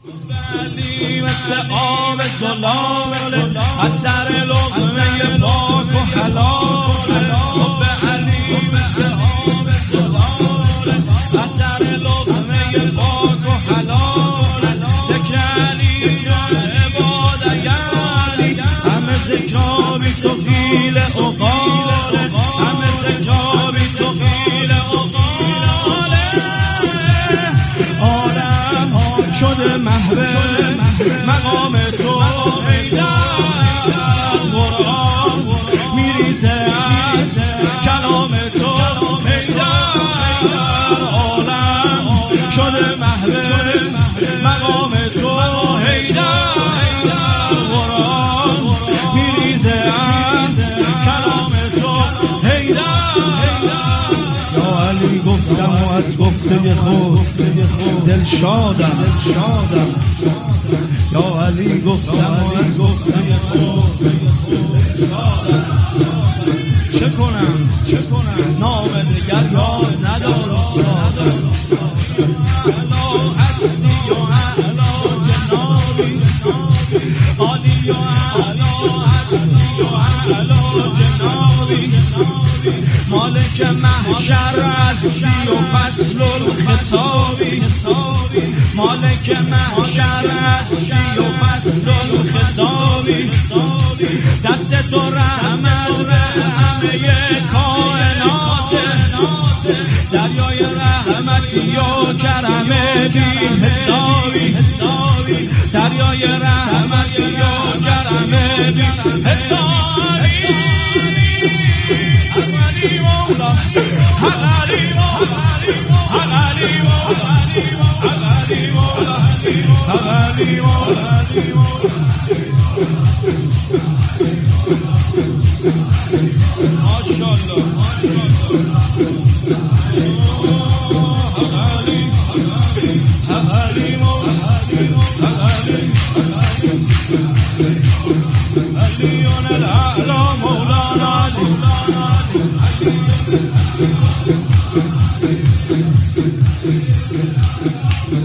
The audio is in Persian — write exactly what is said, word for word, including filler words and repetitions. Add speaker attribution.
Speaker 1: علی مثل آب زلاله از سر لقمه پاک و حلاله. حب علی مثل آب زلاله از سر لقمه پاک و حلاله. ذکر علی جان عبادت علی همه ذکرابی تو خیل اقاله، همه ذکرابی تو خیل اقاله. عالم شده محو مقام تو ایدر، قرآن میریزه از کلام تو ایدر. عالم شده محو مقام تو ایدر، قرآن میریزه از کلام تو ایدر. یا علی گفتم و از گفته خود دل شادم، یا علی گفتم و از گفته خود دل شادم. چه کنم چه کنم نام دیگر یاد ندارم. اعلا هستی و اعلا جنابی، عالی و اعلا هستی و اعلا جنابی. مالک محشر هستی و فصل الخطابی، مالک محشر هستی و فصل الخطابی. دست تو رحمت به همه کائنات، دریای رحمتی و کرم بی حسابی، دریای رحمتی و کرم بی حسابی. علی مولا علی مولا علی مولا علی مولا علی مولا ماشاءالله علی علی مولا علی الاعلى مولانا علی.
Speaker 2: Thank you.